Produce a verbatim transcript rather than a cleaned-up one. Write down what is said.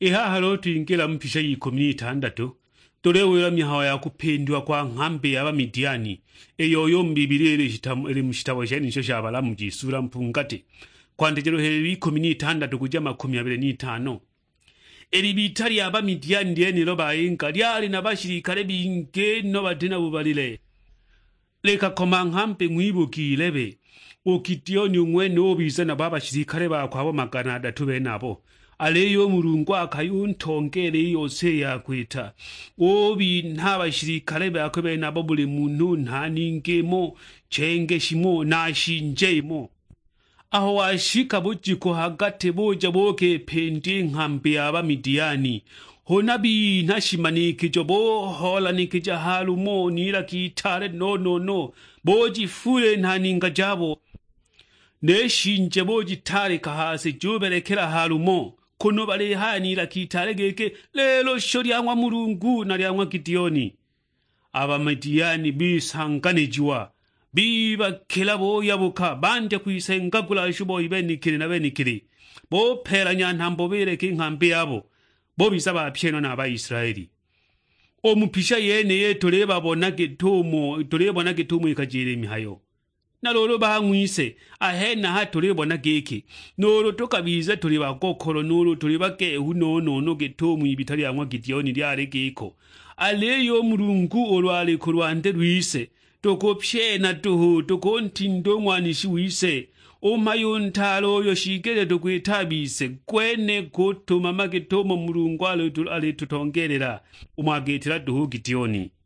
Iha halo tuingila mpisha yikumi n'itandatu tulewera mihawa ya kupendwa kwa nkambi y'Abamidiani eyo yo mbibiri eri mu kitabo ky'enisho ky'Abalamu gisura mpungate kwandikiro heri ikumi n'itandatu kuja makumi abiri n'itaano. Eri bita ly'Abamidiani lyenero bayinga lyali n'abashirikale binge no batina bubalile. Leka koma nkambi mwibukilebe Okidiyoni umwene obiza na babashirikale bakwabo magana atatu benabo. Aleyo Mulungu akayuntongere yose yakwita obi ntabashirikale bakwe benabo buli muntu ntaningemo cenge shimo nashinjemo. Aho washika bujiko hagate boja boke pendi nkambi y'Abamidiani honabi nashimanikije bo holanikije halumo nira kitare no no no boji fure ntaninga jabo neshinje boji tare kahase juberekera halumo kuno bale hanira kitare geke lelo sho lyangwa Mulungu na lyangwa Gidiyoni. Abamidiani bisanganijwa biba kelabo yabuka bande kwisengagula shubo ibenikire na benikire bo peranya ntambo bereke inkambi yabo bo bisaba pyeno na Abayisraeli. Omupisha yene ye tuleba bonage tumo tuleba gitumo ikajire mihayo na lolo bahangwise ahena ha tuleba nageke nolo tokabiza tuliba kokolo nolo tuliba ke hunono no gitumo ibitali yamwa Gidiyoni lyare geko aleyo Mulungu olwale kulwande rwise toko pyena tuhu toko ntindo mwanishi wise omayuntalo yoshigere tukwitabise kwene kutuma magetomo Mulungu ale tutongerera umwagetera duhu Gidiyoni.